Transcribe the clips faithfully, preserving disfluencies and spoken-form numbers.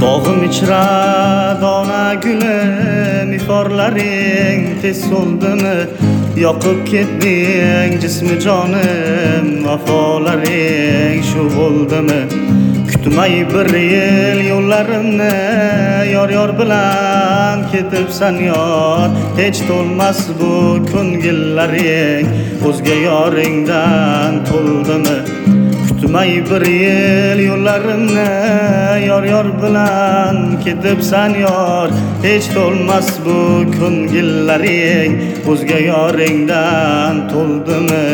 Bog'im ichra dona gulim, iforlaring tez so'ldimi? Yoqib ketding jismi jonim, vafolaring shu bo'ldimi? Kutmay bir yil yo'llarimni, yor yor bilan ketibsan yor. Hech to'lmas bu ko'ngillaring, o'zga yoringdan to'ldimi? Kutmay bir yil yo'llarimni, yor yor bilan ketibsan yor. Hech to'lmas bu ko'ngillaring, o'zga yoringdan to'ldimi?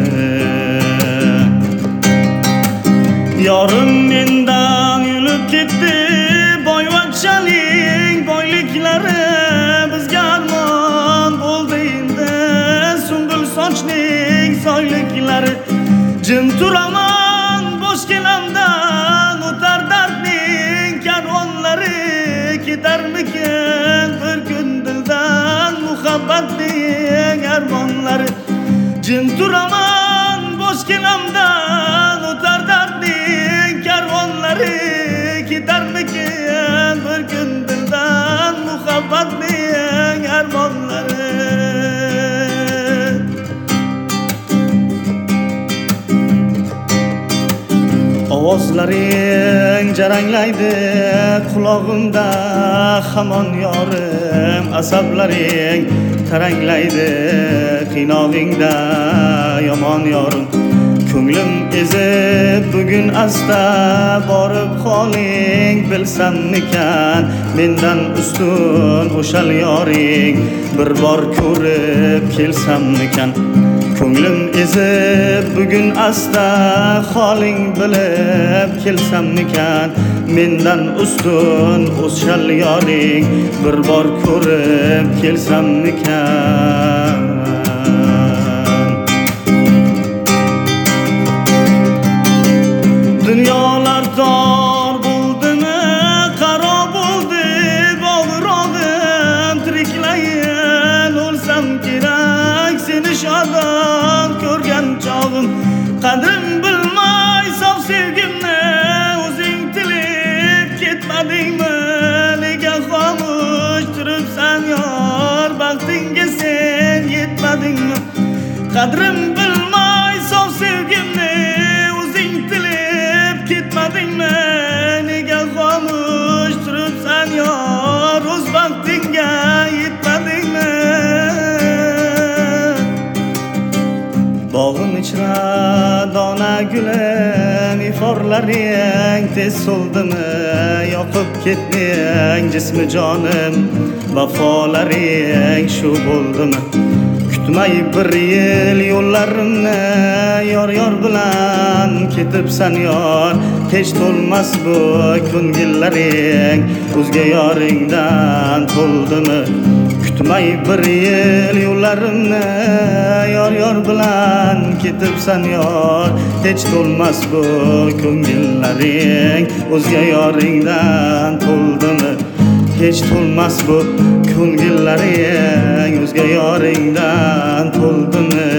Yorim mendan yulib ketdi, boyvachchaning boyliklari bizga armon bo'ldi endi. Sumbul sochning soyliklari, jim turaman bosh kelamdan, o'tar dardning karvonlari. Ketarmikin bir kun dildan muhabbatning armonlari? Jim turaman bosh kelamdan, o'tar dardning karvonlari. Ketarmikin bir kun dildan muhabbatning armonlari? Ovozlaring jaranglaydi qulog'imda hamon yorim, asablaring taranglaydi qiynog'ingda yomon yorim. Ko'nglim ezib bugun asta borib qoling, bilsammikan mendan ustun o'shal yoring, bir bor ko'rib kelsammikan. Ko'nglim ezib bugun asta holing bilib kelsammikan, mendan ustun o'shal yoring, bir bor ko'rib kelsammikan. Dunyolar tor bo'ldimi, qaro bo'ldi bog'rog'im, tiriklayin o'lsam kerak seni shodon ko'rgan chog'im. Qadrim bilmay sof sevgimni o'zing tilib ketmadingmi? Nega xomush turibsan yor, baxtingga sen yetmadingmi? Qadrim bilmay sof sevgimni o'zing tilib ketmadingmi? Nega xomush turibsan yor, o'z baxtingga yetmadingmi? Bog'im ichra dona gulim, iforlaring tez so'ldimi? Yoqib ketding jismi jonim, vafolaring shu bo'ldimi? Kutmay bir yil yo'llarimni, yor yor bilan ketibsan yor. Hech to'lmas bu ko'ngillaring, o'zga yoringdan to'ldimi? Kutmay bir yil yo'llarimni, yor yor bilan ketibsan yor. Hech to'lmas bu ko'ngillaring, o'zga yoringdan to'ldimi? Hech to'lmas bu ko'ngillaring, o'zga yoringdan to'ldimi?